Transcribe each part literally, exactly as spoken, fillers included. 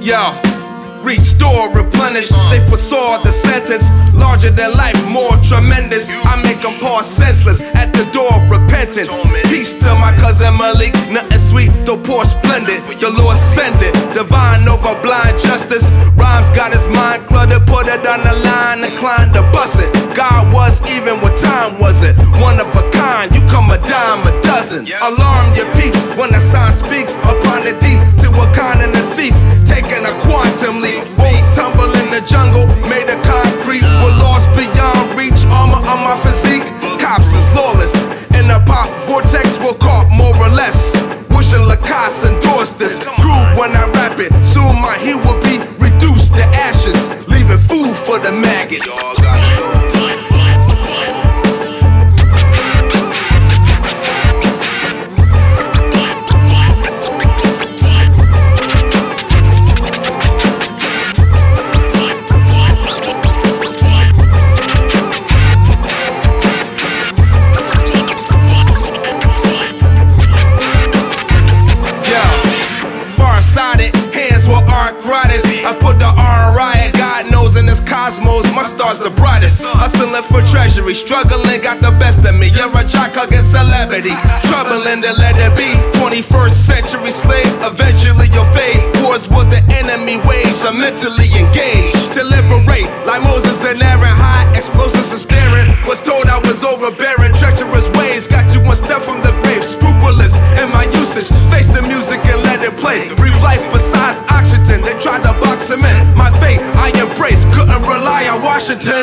Yo, restore, replenish. They foresaw the sentence, larger than life, more tremendous. I make them pause senseless at the door of repentance. Peace to my cousin Malik, nothing sweet, though poor splendid. The Lord sent it, divine over blind justice. Rhymes got his mind cluttered, put it on the line, inclined to bust it. God was even, what time was it? One of a kind, you come a dime a dozen. Alarm your peeps when the sign speaks upon the deep. To a kind and a thief, taking a quantum leap. Won't tumble in the jungle, made of concrete. We're lost beyond reach, armor on my physique. Cops is lawless, in a pop vortex we'll caught more or less. Wishing Lacoste endorsed this. Groove when I rap it, soon my heat will be reduced to ashes, leaving food for the maggots. I put the R in riot, God knows in this cosmos, my star's the brightest. Hustling for treasury, struggling got the best of me. You're a jock hugging celebrity, troubling to let it be. twenty-first century slave, eventually you'll fade. Wars what the enemy wage, I'm mentally engaged to liberate, like Moses and Aaron. High explosives and staring, was told I was overbearing. Treacherous ways, got you one step from the grave. Scrupulous in my usage, face the music and let it play. Breathe life besides oxygen, they tried to box him in. My fate I embrace, couldn't rely on Washington.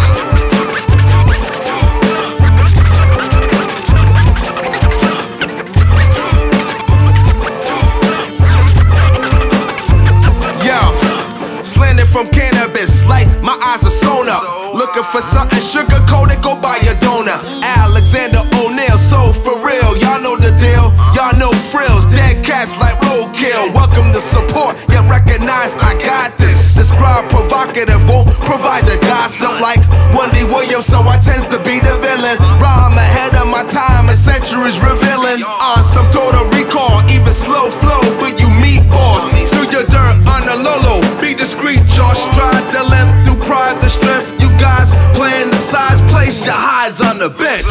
Slanted from cannabis, like my eyes are sewn up. Looking for something sugar coated, go buy a donut. Alexander O'Neal, so for real, y'all know the deal. Y'all know frills, dead cats like roadkill. Welcome to support, yet recognize I got this. Describe provocative, won't provide a gossip like Wendy Williams, so I tends to be the villain. Rhyme ahead of my time, and centuries revealing. On some total recall, even slow flow for you meatballs. Do your dirt on the Lolo, be discreet, y'all stride the length through pride, the strength. You guys playing the sides, place your hides on the bench.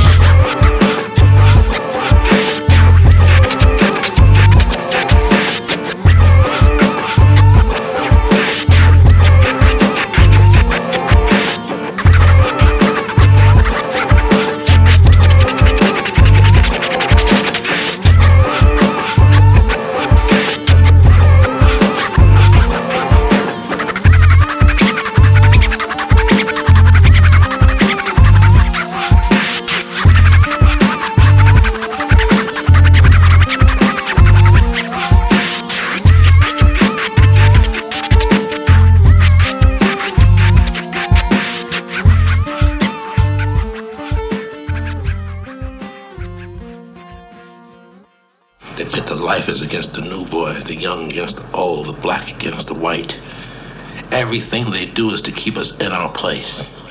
They pit the lifers against the new boy, the young against the old, the black against the white. Everything they do is to keep us in our place.